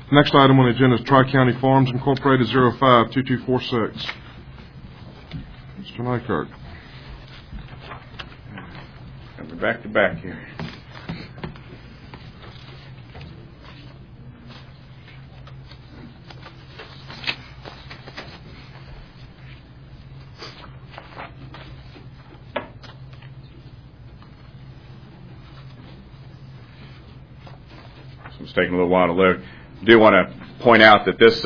Next item on the agenda is Tri-County Farms Incorporated 052246. Mr. Nygaard. Coming back to back here. It's taking a little while to load. I do want to point out that this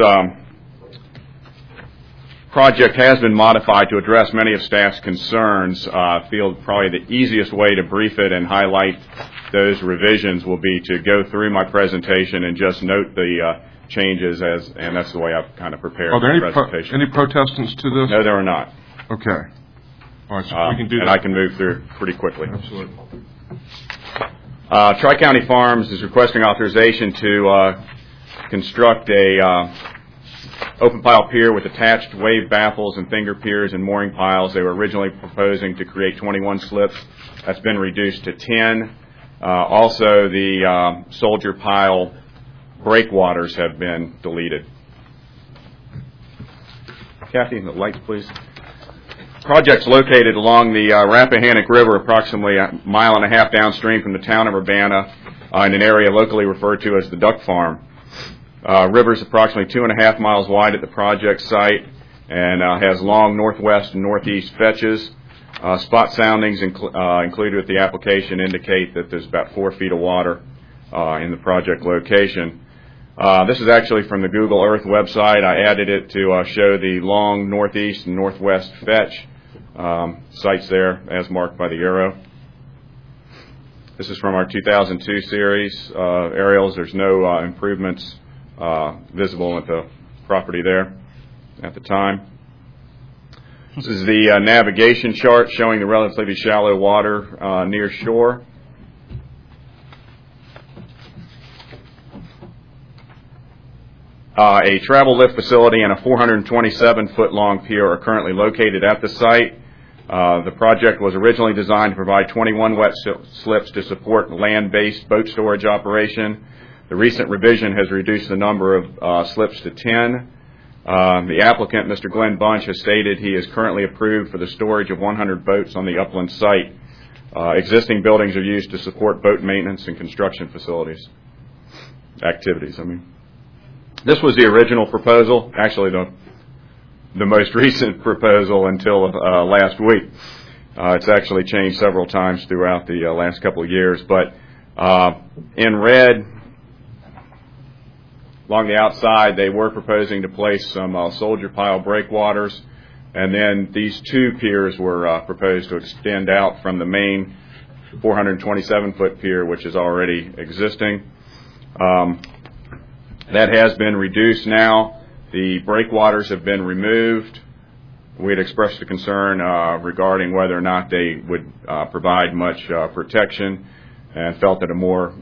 project has been modified to address many of staff's concerns. I feel probably the easiest way to brief it and highlight those revisions will be to go through my presentation and just note the changes, and that's the way I've kind of prepared the presentation. Any protestants to this? No, there are not. Okay. All right, so we can do and that. I can move through pretty quickly. Absolutely. Tri-County Farms is requesting authorization to construct a open pile pier with attached wave baffles and finger piers and mooring piles. They were originally proposing to create 21 slips. That's been reduced to 10. Also, the soldier pile breakwaters have been deleted. Kathy, the lights, please. Project's located along the Rappahannock River, approximately a mile and a half downstream from the town of Urbana, in an area locally referred to as the Duck Farm. River is approximately 2.5 miles wide at the project site and has long northwest and northeast fetches. Spot soundings included with the application indicate that there's about 4 feet of water in the project location. This is actually from the Google Earth website. I added it to show the long northeast and northwest fetch sites there as marked by the arrow. This is from our 2002 series aerials. There's no improvements visible at the property there at the time. This is the navigation chart showing the relatively shallow water near shore. A travel lift facility and a 427-foot long pier are currently located at the site. The project was originally designed to provide 21 wet slips to support land-based boat storage operation. The recent revision has reduced the number of slips to 10. The applicant, Mr. Glenn Bunch, has stated he is currently approved for the storage of 100 boats on the upland site. Existing buildings are used to support boat maintenance and construction activities. This was the original proposal, actually the most recent proposal until last week. It's actually changed several times throughout the last couple of years, but in red, along the outside, they were proposing to place some soldier pile breakwaters, and then these 2 piers were proposed to extend out from the main 427-foot pier, which is already existing. That has been reduced now. The breakwaters have been removed. We had expressed a concern regarding whether or not they would provide much protection, and felt that a more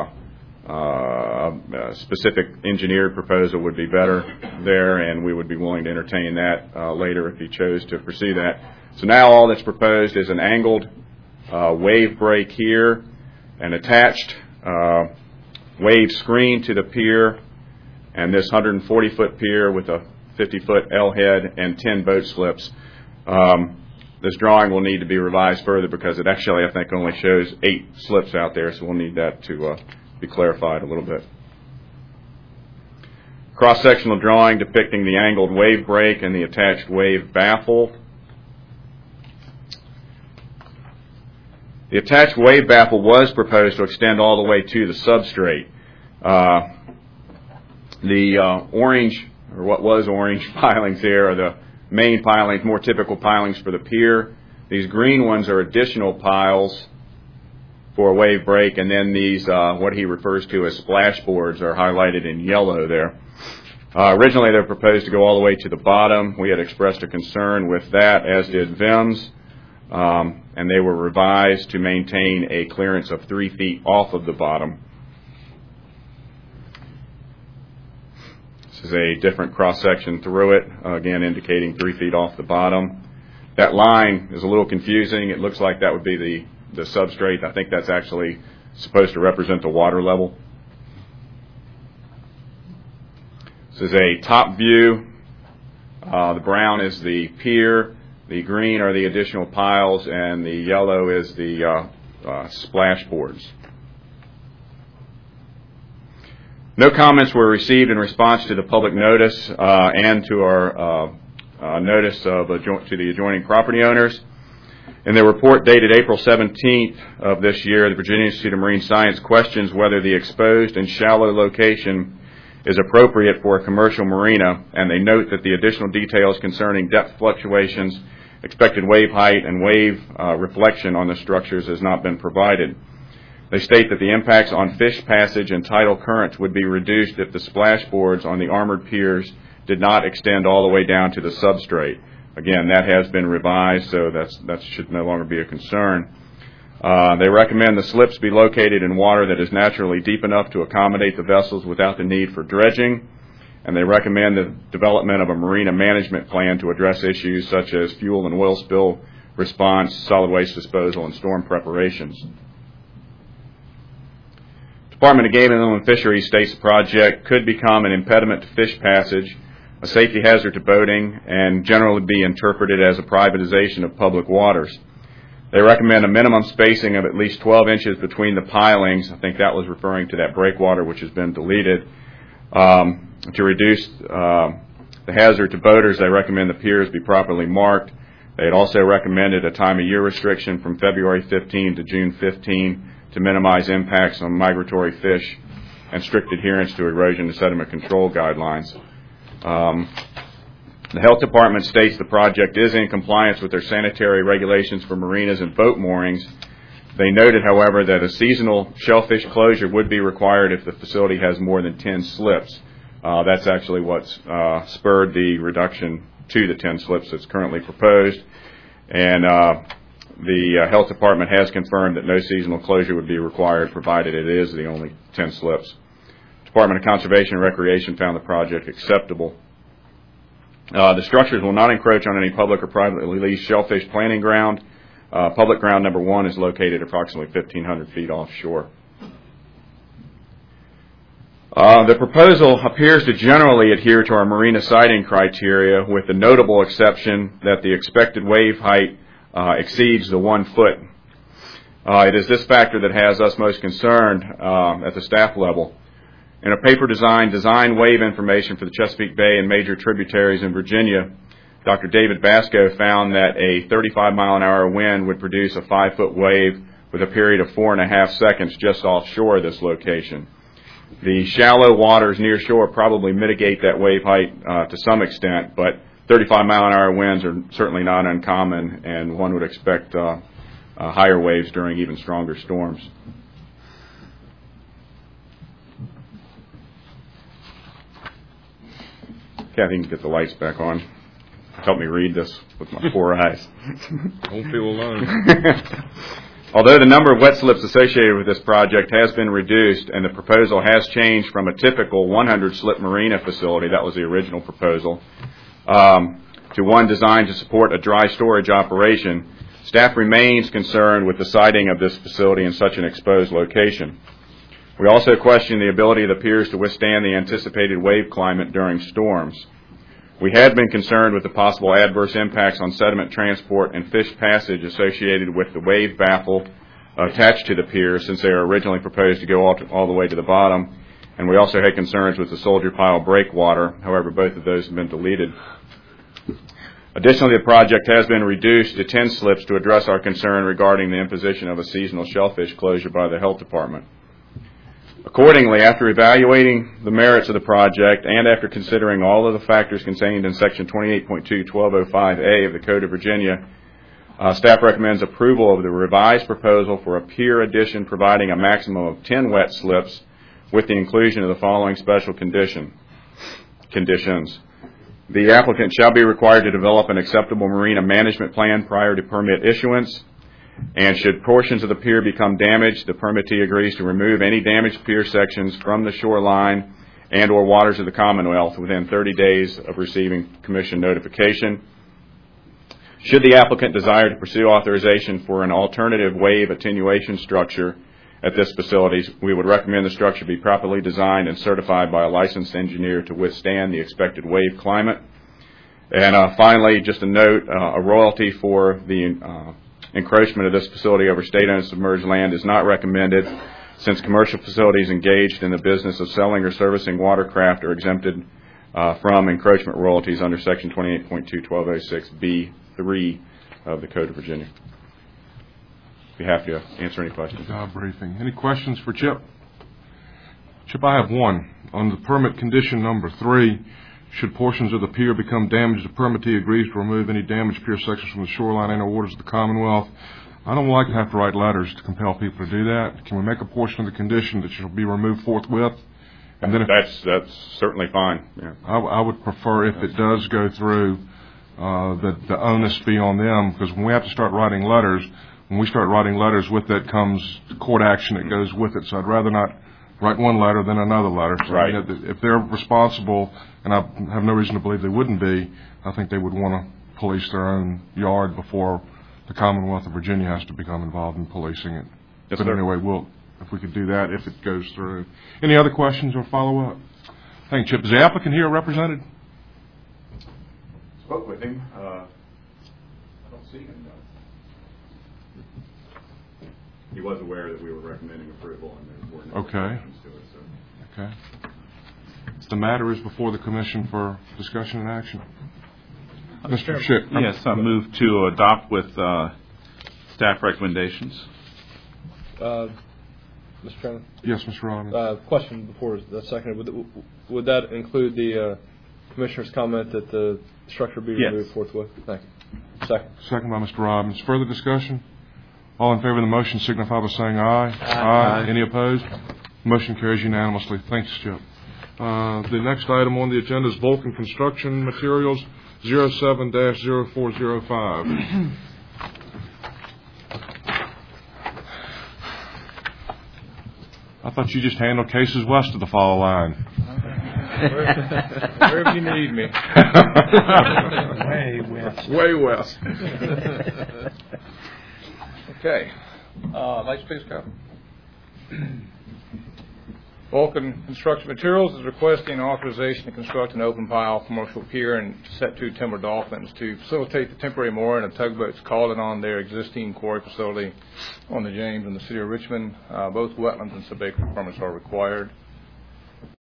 specific engineered proposal would be better there, and we would be willing to entertain that later if he chose to pursue that. So now all that's proposed is an angled wave break here, an attached wave screen to the pier, and this 140-foot pier with a 50-foot L head and 10 boat slips. This drawing will need to be revised further because it actually, I think, only shows 8 slips out there, so we'll need that to be clarified a little bit. Cross-sectional drawing depicting the angled wave break and the attached wave baffle. The attached wave baffle was proposed to extend all the way to the substrate. The orange, or what was orange pilings here, are the main pilings, more typical pilings for the pier. These green ones are additional piles for a wave break, and then these, what he refers to as splashboards, are highlighted in yellow there. Originally, they were proposed to go all the way to the bottom. We had expressed a concern with that, as did VIMS, and they were revised to maintain a clearance of 3 feet off of the bottom. This is a different cross-section through it, again indicating 3 feet off the bottom. That line is a little confusing. It looks like that would be the substrate. I think that's actually supposed to represent the water level. This is a top view. The brown is the pier, the green are the additional piles, and the yellow is the splashboards. No comments were received in response to the public notice and to our notice to the adjoining property owners. In their report dated April 17th of this year, the Virginia Institute of Marine Science questions whether the exposed and shallow location is appropriate for a commercial marina, and they note that the additional details concerning depth fluctuations, expected wave height, and wave reflection on the structures has not been provided. They state that the impacts on fish passage and tidal currents would be reduced if the splashboards on the armored piers did not extend all the way down to the substrate. Again, that has been revised, so that should no longer be a concern. They recommend the slips be located in water that is naturally deep enough to accommodate the vessels without the need for dredging, and they recommend the development of a marina management plan to address issues such as fuel and oil spill response, solid waste disposal, and storm preparations. Department of Game and Inland Fisheries states the project could become an impediment to fish passage, a safety hazard to boating, and generally be interpreted as a privatization of public waters. They recommend a minimum spacing of at least 12 inches between the pilings. I think that was referring to that breakwater which has been deleted. To reduce the hazard to boaters, they recommend the piers be properly marked. They had also recommended a time of year restriction from February 15 to June 15 to minimize impacts on migratory fish and strict adherence to erosion and sediment control guidelines. The Health Department states the project is in compliance with their sanitary regulations for marinas and boat moorings. They noted, however, that a seasonal shellfish closure would be required if the facility has more than 10 slips. That's actually what's spurred the reduction to the 10 slips that's currently proposed. And the Health Department has confirmed that no seasonal closure would be required, provided it is the only 10 slips. Department of Conservation and Recreation found the project acceptable. The structures will not encroach on any public or privately leased shellfish planting ground. Public ground number 1 is located approximately 1,500 feet offshore. The proposal appears to generally adhere to our marina siting criteria, with the notable exception that the expected wave height exceeds the 1 foot. It is this factor that has us most concerned at the staff level. In a paper design wave information for the Chesapeake Bay and major tributaries in Virginia, Dr. David Basco found that a 35-mile-an-hour wind would produce a 5-foot wave with a period of 4.5 seconds just offshore this location. The shallow waters near shore probably mitigate that wave height to some extent, but 35-mile-an-hour winds are certainly not uncommon, and one would expect higher waves during even stronger storms. Kathy, you can get the lights back on. Help me read this with my poor eyes. Don't feel alone. Although the number of wet slips associated with this project has been reduced and the proposal has changed from a typical 100-slip marina facility, that was the original proposal, to one designed to support a dry storage operation, staff remains concerned with the siting of this facility in such an exposed location. We also question the ability of the piers to withstand the anticipated wave climate during storms. We had been concerned with the possible adverse impacts on sediment transport and fish passage associated with the wave baffle attached to the piers, since they were originally proposed to go all the way to the bottom. And we also had concerns with the soldier pile breakwater. However, both of those have been deleted. Additionally, the project has been reduced to 10 slips to address our concern regarding the imposition of a seasonal shellfish closure by the Health Department. Accordingly, after evaluating the merits of the project and after considering all of the factors contained in Section 28.2-1205A of the Code of Virginia, staff recommends approval of the revised proposal for a pier addition providing a maximum of 10 wet slips with the inclusion of the following special conditions. The applicant shall be required to develop an acceptable marina management plan prior to permit issuance. And should portions of the pier become damaged, the permittee agrees to remove any damaged pier sections from the shoreline and or waters of the Commonwealth within 30 days of receiving commission notification. Should the applicant desire to pursue authorization for an alternative wave attenuation structure, at this facility. We would recommend the structure be properly designed and certified by a licensed engineer to withstand the expected wave climate. And finally, just a note, a royalty for the encroachment of this facility over state-owned submerged land is not recommended, since commercial facilities engaged in the business of selling or servicing watercraft are exempted from encroachment royalties under Section 28.2.1206B3 of the Code of Virginia. Be happy to answer any questions. Job briefing. Any questions for Chip? Chip, I have one. On the permit condition number 3, should portions of the pier become damaged, the permittee agrees to remove any damaged pier sections from the shoreline and or waters of the Commonwealth. I don't like to have to write letters to compel people to do that. Can we make a portion of the condition that shall be removed forthwith? And then that's certainly fine. Yeah. I would prefer, if it does go through, that the onus be on them, because when we have to start writing letters, when we start writing letters, with that comes court action that goes with it. So I'd rather not write one letter than another letter. So right. If they're responsible, and I have no reason to believe they wouldn't be, I think they would want to police their own yard before the Commonwealth of Virginia has to become involved in policing it. Yes, but sir. anyway, if we could do that, if it goes through. Any other questions or follow-up? Thank you, Chip. Is the applicant here represented? Spoke with him. I don't see him, though. He was aware that we were recommending approval, and there were no objections to it. So. Okay. The matter is before the Commission for discussion and action. Mr. Schick. Yes, I move to adopt with staff recommendations. Mr. Chairman? Yes, Mr. Robbins. Question before the second. Would that include the Commissioner's comment that the structure be removed forthwith? Thank you. Second. Second by Mr. Robbins. Further discussion? All in favor of the motion signify by saying aye. Aye. Any opposed? Motion carries unanimously. Thanks, Chip. The next item on the agenda is Vulcan Construction Materials 07-0405. I thought you just handled cases west of the fall line. Wherever you need me. Way west. Way west. Okay. Lights, please, Captain. Vulcan Construction Materials is requesting authorization to construct an open pile commercial pier and set 2 timber dolphins to facilitate the temporary mooring of tugboats calling on their existing quarry facility on the James in the city of Richmond. Both wetlands and subacre permits are required.